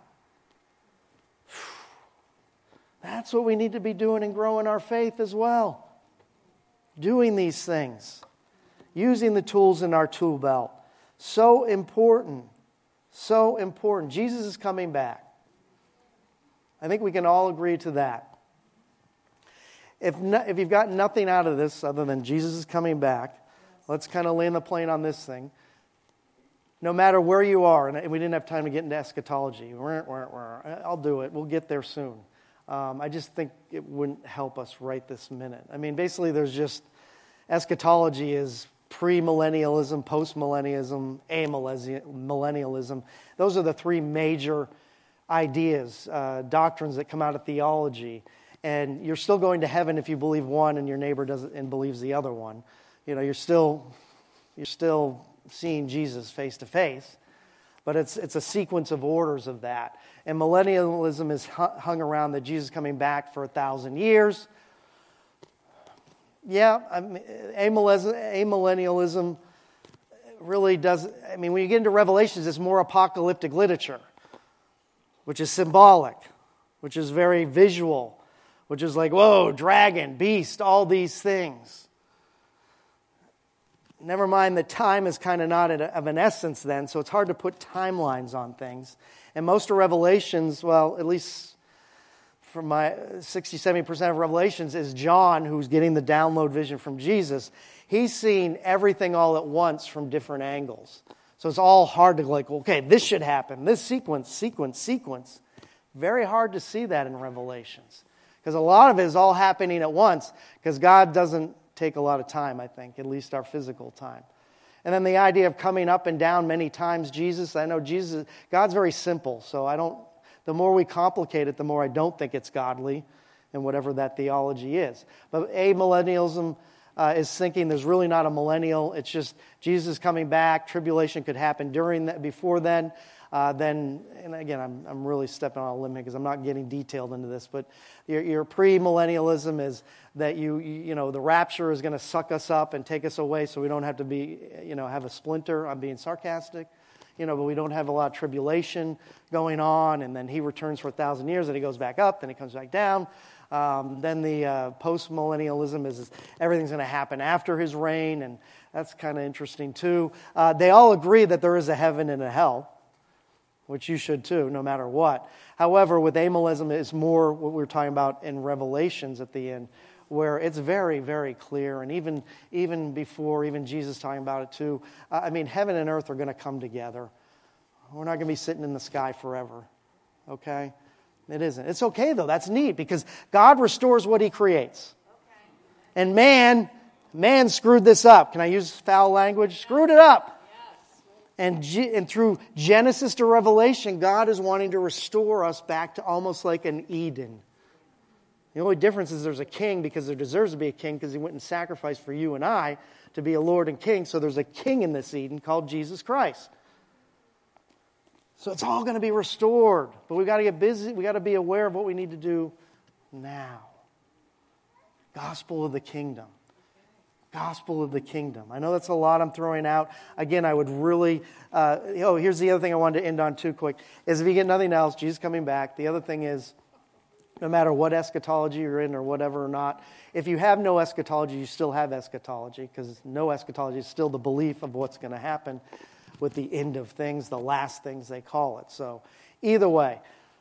That's what we need to be doing and growing our faith as well. Doing these things. Using the tools in our tool belt. So important. So important. Jesus is coming back. I think we can all agree to that. If you've got nothing out of this other than Jesus is coming back, let's kind of land the plane on this thing. No matter where you are, and we didn't have time to get into eschatology. I'll do it. We'll get there soon. I just think it wouldn't help us right this minute. I mean, basically there's just, eschatology is premillennialism, postmillennialism, amillennialism. Those are the three major ideas, doctrines that come out of theology. And you're still going to heaven if you believe one and your neighbor doesn't and believes the other one. You know, you're still seeing Jesus face to face. But it's a sequence of orders of that. And millennialism is hung around that Jesus is coming back for 1,000 years. Yeah, amillennialism really does. I mean, when you get into Revelations, it's more apocalyptic literature, which is symbolic, which is very visual, which is like, whoa, dragon, beast, all these things. Never mind that time is kind of not of an essence then, so it's hard to put timelines on things. And most of Revelations, well, at least from my 60-70% of Revelations is John, who's getting the download vision from Jesus. He's seeing everything all at once from different angles. So it's all hard to like, okay, this should happen. This sequence. Very hard to see that in Revelations. Because a lot of it is all happening at once. Because God doesn't take a lot of time, I think. At least our physical time. And then the idea of coming up and down many times, Jesus. I know God's very simple. So the more we complicate it, the more I don't think it's godly. And whatever that theology is. But amillennialism is thinking there's really not a millennial. It's just Jesus coming back. Tribulation could happen during that, before then. And again, I'm really stepping on a limb here because I'm not getting detailed into this. But your premillennialism is that the rapture is going to suck us up and take us away, so we don't have to be have a splinter. I'm being sarcastic. But we don't have a lot of tribulation going on, and then he returns for 1,000 years, and he goes back up, then he comes back down. Then the post-millennialism is everything's going to happen after his reign, and that's kind of interesting too. They all agree that there is a heaven and a hell, which you should too, no matter what. However, with amillennialism, it's more what we were talking about in Revelations at the end, where it's very, very clear, and even before, even Jesus talking about it too. Heaven and earth are going to come together. We're not going to be sitting in the sky forever, okay? It isn't. It's okay, though. That's neat, because God restores what He creates. Okay. And man screwed this up. Can I use foul language? Screwed it up. Yes. And through Genesis to Revelation, God is wanting to restore us back to almost like an Eden. The only difference is there's a king because there deserves to be a king because He went and sacrificed for you and I to be a Lord and King. So there's a king in this Eden called Jesus Christ. So it's all going to be restored. But we've got to get busy. We've got to be aware of what we need to do now. Gospel of the kingdom. Gospel of the kingdom. I know that's a lot I'm throwing out. Again, I would really... here's the other thing I wanted to end on too quick. Is if you get nothing else, Jesus coming back. The other thing is, no matter what eschatology you're in or whatever or not, if you have no eschatology, you still have eschatology. Because no eschatology is still the belief of what's going to happen with the end of things, the last things they call it. So either way,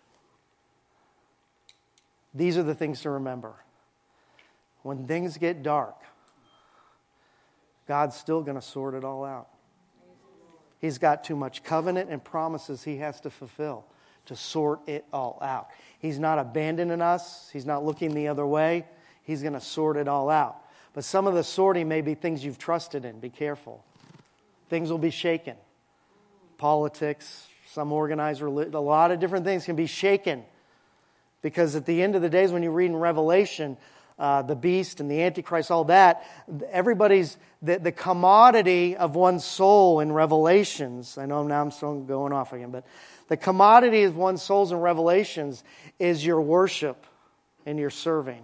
these are the things to remember. When things get dark, God's still going to sort it all out. He's got too much covenant and promises He has to fulfill to sort it all out. He's not abandoning us. He's not looking the other way. He's going to sort it all out. But some of the sorting may be things you've trusted in. Be careful. Things will be shaken. Politics, some organized religion, a lot of different things can be shaken. Because at the end of the days when you read in Revelation, the beast and the Antichrist, all that, everybody's, the commodity of one's soul in Revelations, I know now I'm still going off again, but the commodity of one's souls in Revelations is your worship and your serving.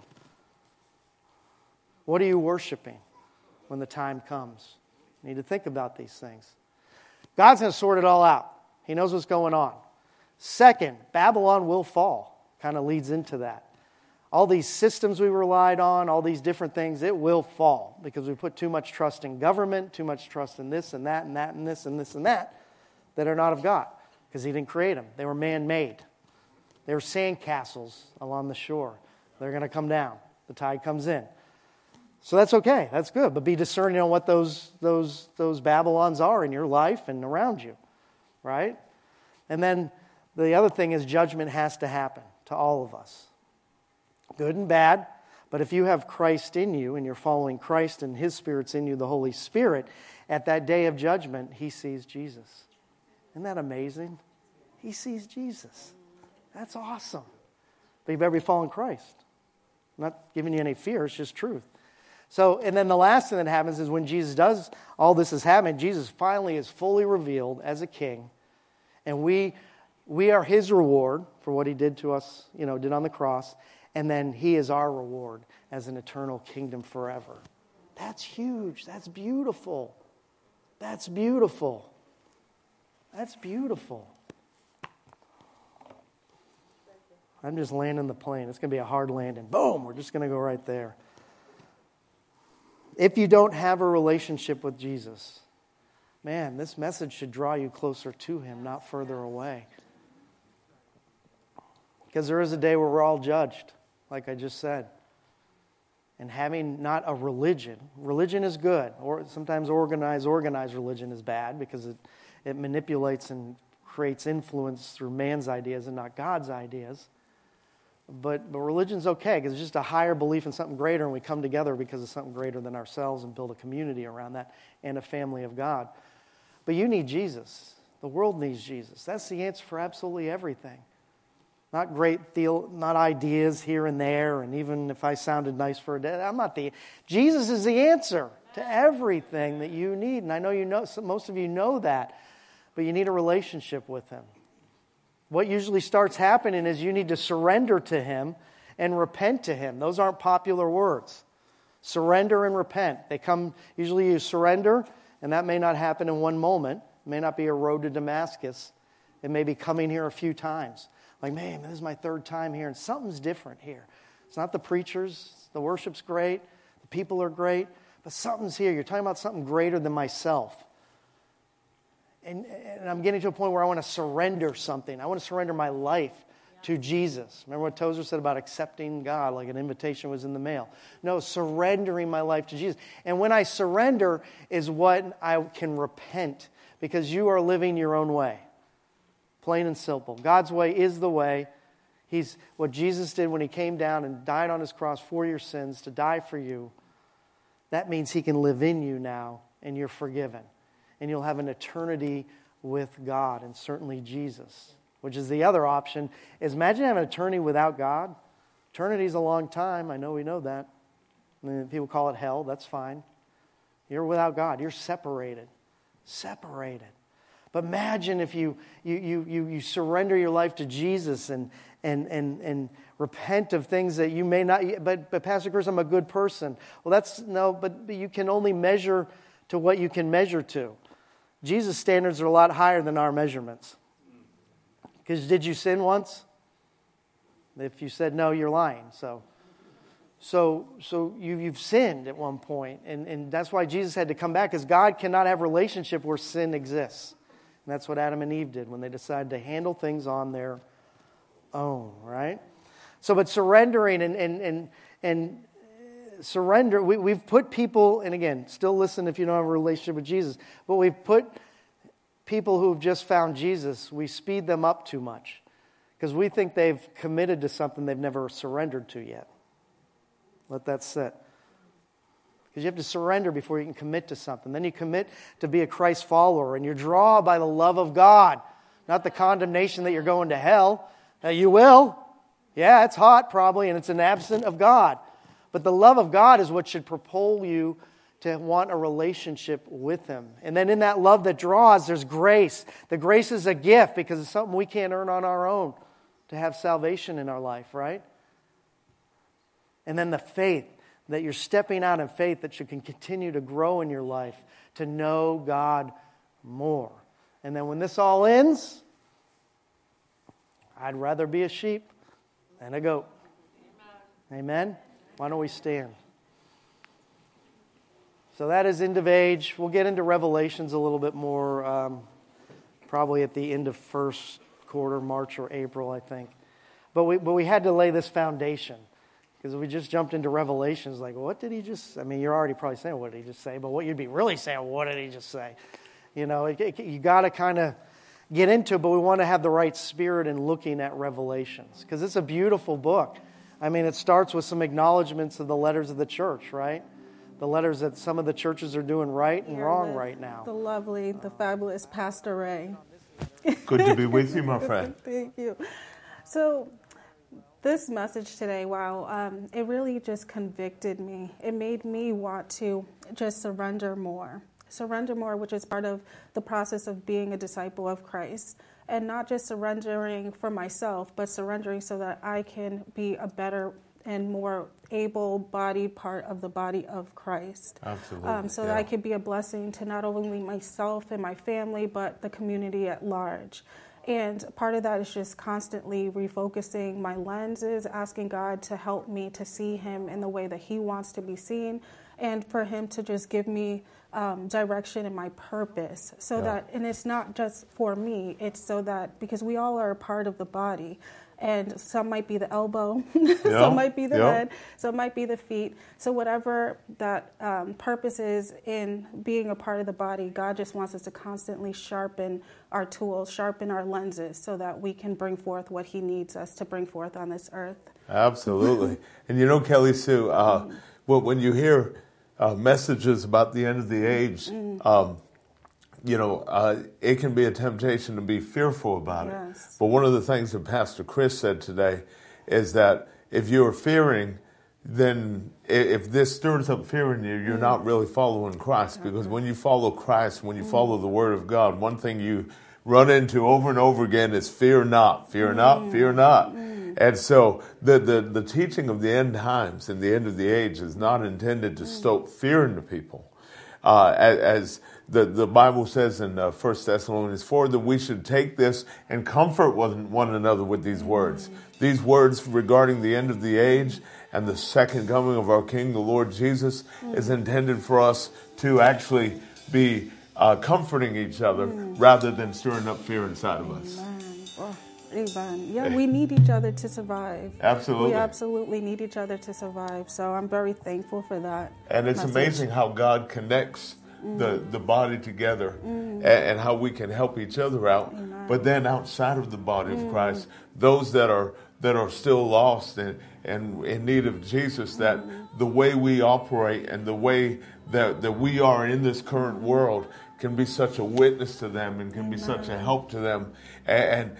What are you worshiping when the time comes? You need to think about these things. God's going to sort it all out. He knows what's going on. Second, Babylon will fall. Kind of leads into that. All these systems we relied on, all these different things, it will fall because we put too much trust in government, too much trust in this and that and that and this and this and that are not of God because He didn't create them. They were man-made. They were sandcastles along the shore. They're going to come down. The tide comes in. So that's okay. That's good. But be discerning on what those Babylons are in your life and around you. Right? And then the other thing is judgment has to happen to all of us. Good and bad. But if you have Christ in you and you're following Christ and His Spirit's in you, the Holy Spirit, at that day of judgment, He sees Jesus. Isn't that amazing? He sees Jesus. That's awesome. But you better be following Christ. I'm not giving you any fear. It's just truth. So, and then the last thing that happens is when Jesus does, all this is happening, Jesus finally is fully revealed as a king. And we are His reward for what He did to us, did on the cross. And then He is our reward as an eternal kingdom forever. That's huge. That's beautiful. That's beautiful. That's beautiful. I'm just landing the plane. It's going to be a hard landing. Boom, we're just going to go right there. If you don't have a relationship with Jesus, man, this message should draw you closer to Him, not further away. Because there is a day where we're all judged, like I just said. And having not a religion is good. Or sometimes organized religion is bad because it manipulates and creates influence through man's ideas and not God's ideas. But religion's okay because it's just a higher belief in something greater, and we come together because of something greater than ourselves and build a community around that and a family of God. But you need Jesus. The world needs Jesus. That's the answer for absolutely everything. Not not ideas here and there, and even if I sounded nice for a day, Jesus is the answer to everything that you need. And I know most of you know that, but you need a relationship with Him. What usually starts happening is you need to surrender to Him and repent to Him. Those aren't popular words. Surrender and repent. Usually you surrender, and that may not happen in one moment. It may not be a road to Damascus. It may be coming here a few times. Like, man, this is my third time here, and something's different here. It's not the preachers. The worship's great. The people are great. But something's here. You're talking about something greater than myself. And I'm getting to a point where I want to surrender something. I want to surrender my life to Jesus. Remember what Tozer said about accepting God, like an invitation was in the mail. No, surrendering my life to Jesus. And when I surrender is what I can repent, because you are living your own way. Plain and simple. God's way is the way. He's what Jesus did when He came down and died on His cross for your sins, to die for you. That means He can live in you now, and you're forgiven. And you'll have an eternity with God, and certainly Jesus. Which is the other option, is imagine having an eternity without God. Eternity is a long time. I know we know that. I mean, people call it hell. That's fine. You're without God. You're separated. Separated. But imagine if you surrender your life to Jesus and repent of things that you may not. But Pastor Chris, I'm a good person. Well, but you can only measure to what you can measure to. Jesus' standards are a lot higher than our measurements. Because did you sin once? If you said no, you're lying. So you've sinned at one point, and that's why Jesus had to come back, because God cannot have a relationship where sin exists. And that's what Adam and Eve did when they decided to handle things on their own, right? So, but surrendering and surrender, we've put people, and again, still listen if you don't have a relationship with Jesus, but we've put people who've just found Jesus, we speed them up too much because we think they've committed to something they've never surrendered to yet. Let that sit. Because you have to surrender before you can commit to something. Then you commit to be a Christ follower, and you're drawn by the love of God, not the condemnation that you're going to hell. You will. Yeah, it's hot probably, and it's an absence of God. But the love of God is what should propel you to want a relationship with Him. And then in that love that draws, there's grace. The grace is a gift because it's something we can't earn on our own to have salvation in our life, right? And then the faith, that you're stepping out in faith that you can continue to grow in your life, to know God more. And then when this all ends, I'd rather be a sheep than a goat. Amen? Why don't we stand? So that is end of age. We'll get into Revelations a little bit more, probably at the end of first quarter, March or April, I think. But we had to lay this foundation. Because if we just jumped into Revelations, like, what did he just... I mean, you're already probably saying, what did he just say? But what you'd be really saying, what did he just say? You know, you got to kind of get into it, but we want to have the right spirit in looking at Revelations. Because it's a beautiful book. I mean, it starts with some acknowledgments of the letters of the church, right? The letters that some of the churches are doing right and wrong right now. The lovely, the fabulous Pastor Ray. Good to be with you, my friend. Thank you. So... this message today, wow, it really just convicted me. It made me want to just surrender more. Surrender more, which is part of the process of being a disciple of Christ. And not just surrendering for myself, but surrendering so that I can be a better and more able-bodied part of the body of Christ. Absolutely. So that I can be a blessing to not only myself and my family, but the community at large. And part of that is just constantly refocusing my lenses, asking God to help me to see Him in the way that He wants to be seen, and for him to just give me direction in my purpose, so that, and it's not just for me, it's so that, because we all are a part of the body, and some might be the elbow, some might be the head, some might be the feet. So whatever that purpose is in being a part of the body, God just wants us to constantly sharpen our tools, sharpen our lenses, so that we can bring forth what he needs us to bring forth on this earth. Absolutely. And you know, Kelly Sue, when you hear messages about the end of the age, it can be a temptation to be fearful about it. But one of the things that Pastor Chris said today is that if you're fearing, then if this stirs up fear in you, you're not really following Christ. Because when you follow Christ, when you follow the Word of God, one thing you run into over and over again is fear not, fear not, fear not. And so the teaching of the end times and the end of the age is not intended to stoke fear into people. As the Bible says in 1 Thessalonians 4, that we should take this and comfort one another with these words. These words regarding the end of the age and the second coming of our King, the Lord Jesus, is intended for us to actually be comforting each other rather than stirring up fear inside of us. Amen. Yeah, we need each other to survive. Absolutely. We absolutely need each other to survive. So I'm very thankful for that. And it's amazing how God connects the body together and how we can help each other out. Amen. But then outside of the body of Christ, those that are still lost and in need of Jesus, that the way we operate and the way that we are in this current world can be such a witness to them and can be such a help to them and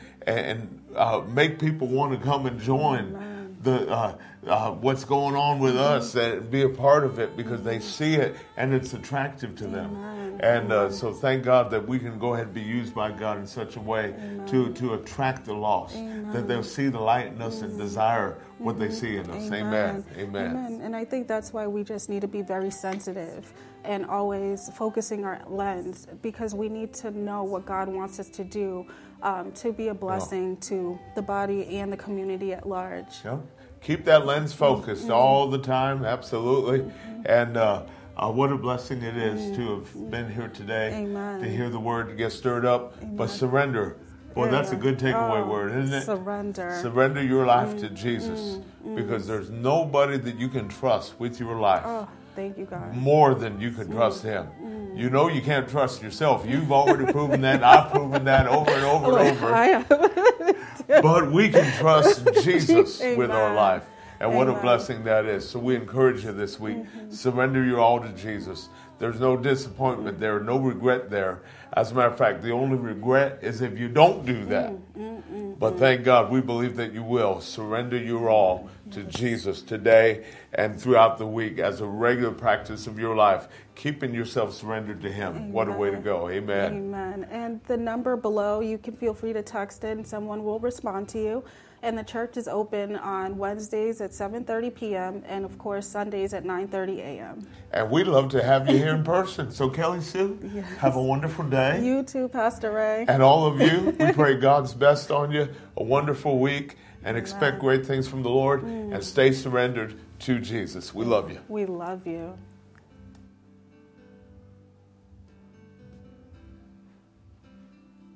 make people want to come and join the what's going on with us and be a part of it because they see it and it's attractive to them. And so thank God that we can go ahead and be used by God in such a way to attract the lost, that they'll see the light in us and desire what they see in us. Amen. Amen. And I think that's why we just need to be very sensitive and always focusing our lens, because we need to know what God wants us to do to be a blessing to the body and the community at large. Yeah. Keep that lens focused all the time, absolutely. And what a blessing it is to have been here today, to hear the word, to get stirred up, but surrender. Boy, that's a good takeaway word, isn't it? Surrender. Surrender your life to Jesus, because there's nobody that you can trust with your life. Oh, thank you, God. More than you can trust him. You know you can't trust yourself. You've already proven that. I've proven that over and over and over. But we can trust Jesus with our life. And what a blessing that is. So we encourage you this week. Surrender your all to Jesus. There's no disappointment there, no regret there. As a matter of fact, the only regret is if you don't do that. But thank God, we believe that you will. Surrender your all to Jesus today and throughout the week as a regular practice of your life, keeping yourself surrendered to him. What a way to go. Amen. Amen. And the number below, you can feel free to text in. Someone will respond to you. And the church is open on Wednesdays at 7:30 p.m. and, of course, Sundays at 9:30 a.m. And we'd love to have you here in person. So, Kelly Sue, have a wonderful day. You too, Pastor Ray. And all of you, we pray God's best on you, a wonderful week, and expect great things from the Lord, and stay surrendered to Jesus. We love you. We love you.